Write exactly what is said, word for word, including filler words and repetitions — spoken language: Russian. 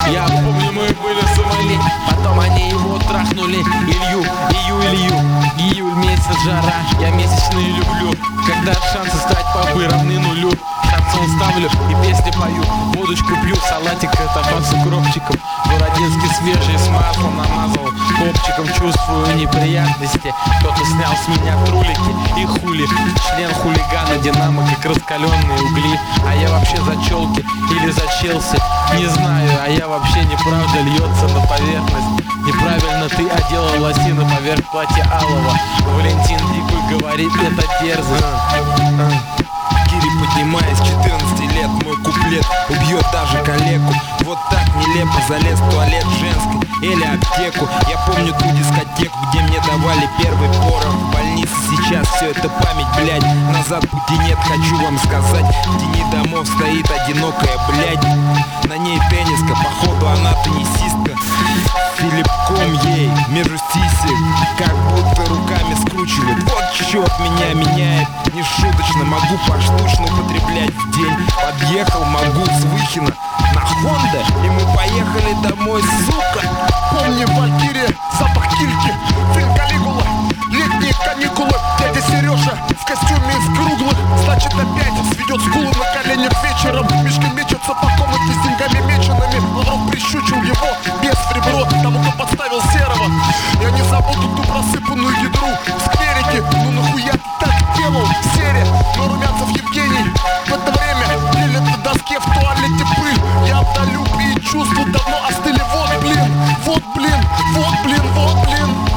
Я помню, мы были в Сомали, потом они его трахнули. Илью, Илью, Илью. Июль месяц, жара, я месячные люблю. Когда шансы стать папой равны нулю. Шансон ставлю и песни пою. Водочку пью, салатик это с укропчиком. Бородинский свежий, с маслом намазал. Копчиком чувствую неприятности. Кто-то снял с меня трулики и хули. Член хулигана, динамо, как раскаленные угли. А я вообще за челки или за Челси, не знаю, а я вообще неправда льется на поверхность. Неправильно ты одела лосины поверх платья алого. Валентин Дикуй говорит, это дерзость. Кири, поднимаясь, четырнадцати лет, мой куплет убьет даже коллегу. Вот так нелепо залез в туалет женский или аптеку. Я помню ту дискотеку, где мне давали первый порох. В больнице сейчас все это память, блядь. Назад пути нет, хочу вам сказать. В тени домов стоит одинокая, блядь. На ней тенниска, походу она теннисистка. Филиппком ей между сисек, как будто руками скручивает. Вот черт меня меняет, не шуточно. Могу поштучно употреблять в день. Подъехал, могу с Выхина на Хонда, и мы поехали домой, сука. Помни, Валькирия, запах кильки, фильм Калигула, летние каникулы. Дядя Сережа в костюме из круглых, значит опять сведет скулы на коленях вечером. Мишка мечется по комнате с деньгами меченными, но вдруг прищучил его без в ребро тому, кто подставил серого. Я не забуду ту просыпанную ядру в скверике. Ну нахуя ты так делал, серия? Но Румянцев Евгений в это время пилит на доске в туалете пыль. Я вдалю и чувства давно остыли. Вот блин, вот блин, вот блин, вот блин.